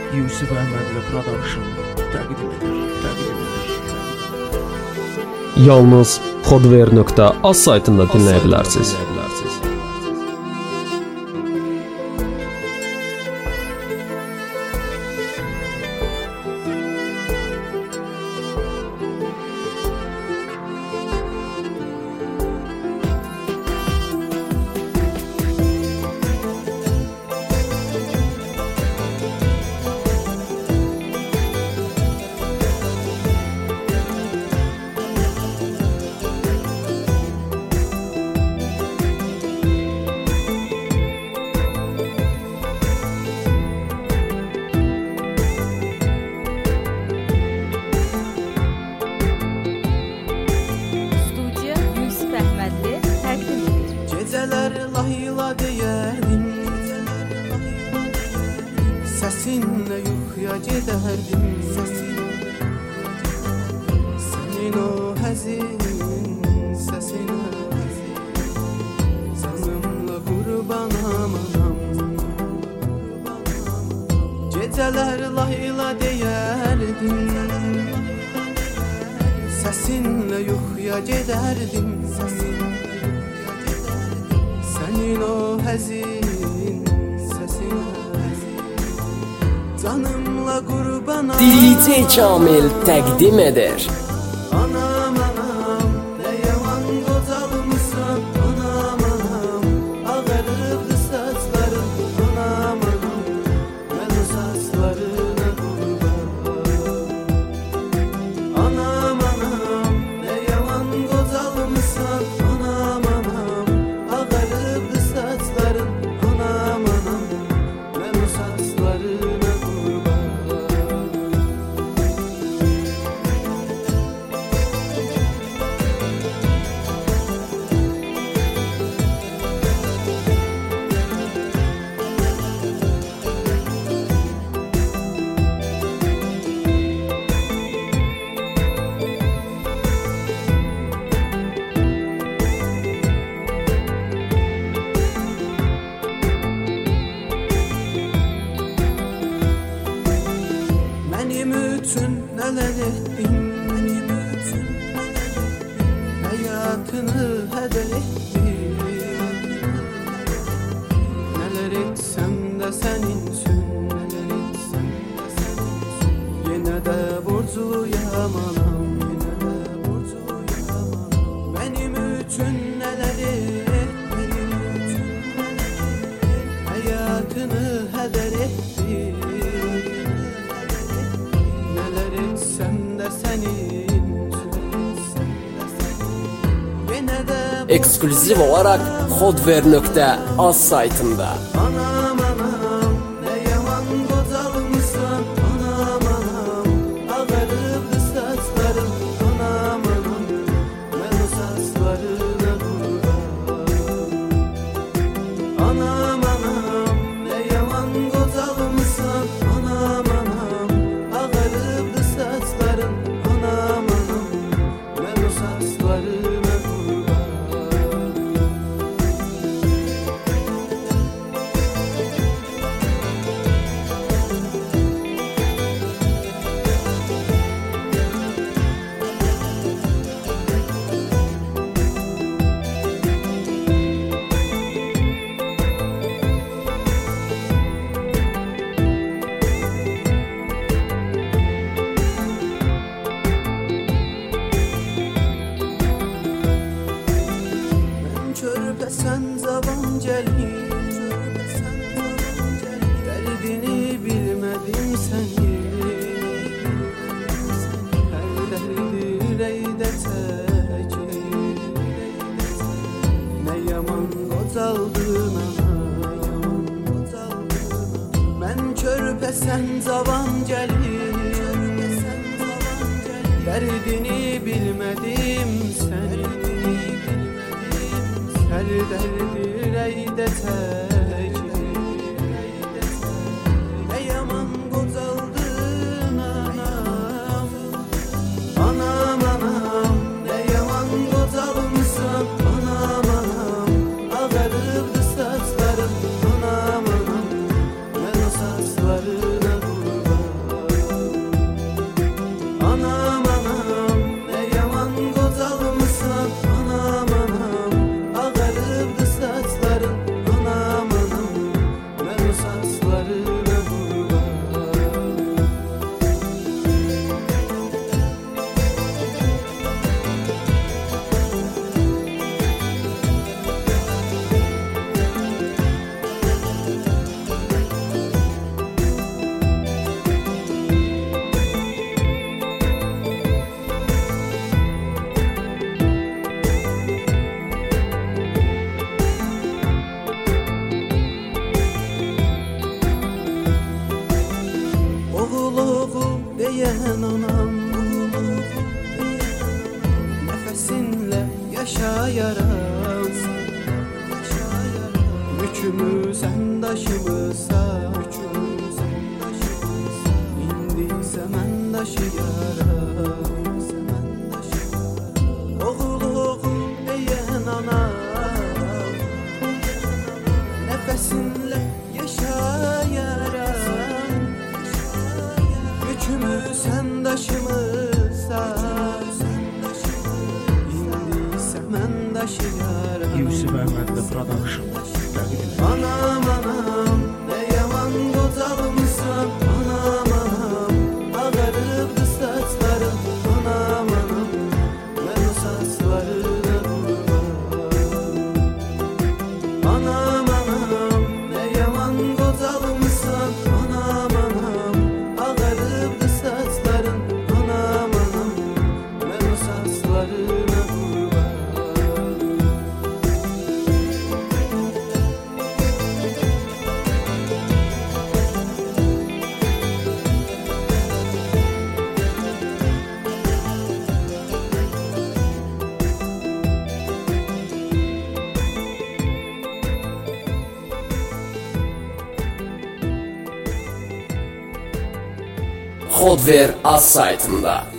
Yusuf Əhmədli Production təqdim edir. Yalnız Xodver.az saytında dinləyə bilərsiniz. Layla deyərdim, səsinlə yuxuya gedərdim, sənin o həzin səsinə, canımla qurbanam anam. Gecələr layla deyərdim, səsinlə yuxuya gedərdim, sənin o həzin səsinə, canımla qurbanam. DJ Kamil təqdim edir. Anam, anam, nə yaman qocalmışsan. Anam, anam, ağarıbdı saçların. Anam, anam, mən o saçlarına qurban. Anam, anam, nə yaman qocalmışsan. Anam, anam, ağarıbdı saçların. Anam, anam, mən o saçlarına qurban. Mənim üçün nələr etdin, mənim üçün həyatını hədər etdin. Nələr etsəm də sənin üçün, nələr etsəm də sənin üçün. Yenə də borcluyam anam, yenə də borcluyam anam. Mənim üçün nələr etdin, həyatını hədər etdin. Sən də sənin üçün, yenə də Eksklüziv olarak Xodver.az saytında. anam, anam, nə yaman qocalmışsan. Anam, anam, ağarıbdı saçların. Anam, anam, mən o saçlarına qurban. Anam, anam, nə yaman qocalmışsan. Anam, anam, ağarıbdı saçların. Anam, anam, mən o saçlarına qurban. Mən körpəsən cavan gəlin, dərdini bilmədim sənin. Hər dərdi ürəkdə çəkir, nə yaman qocaldın ana. Mən körpəsən cavan gəlin, dərdini bilmədim sənin. Hər dərdi ürəkdə çəkir, nə yaman qocaldın anam. Anam, anam, nə yaman qocalmışsan. Anam, anam, ağarıbdı saçların. Anam, anam, mən o saçlarına qurban. Yükümü sen daşımısan, İndi ise mən daşıyaram. Oğul oğul deyən ana, nəfəsinlə yaşayaram. Yükümü sen daşımısan, İndi ise mən daşıyaram. Yusuf Əhmədli Production təqdim edir. Anam anam, ne yaman qocalımsan. Anam anam, ağarıbdı saçlarım. Anam anam, mən o saçlarına qurban. Anam anam, ne yaman qocalımsan. Anam anam, ağarıbdı saçların. Anam anam, mən o saçlarına qurban. Xodver az saytında.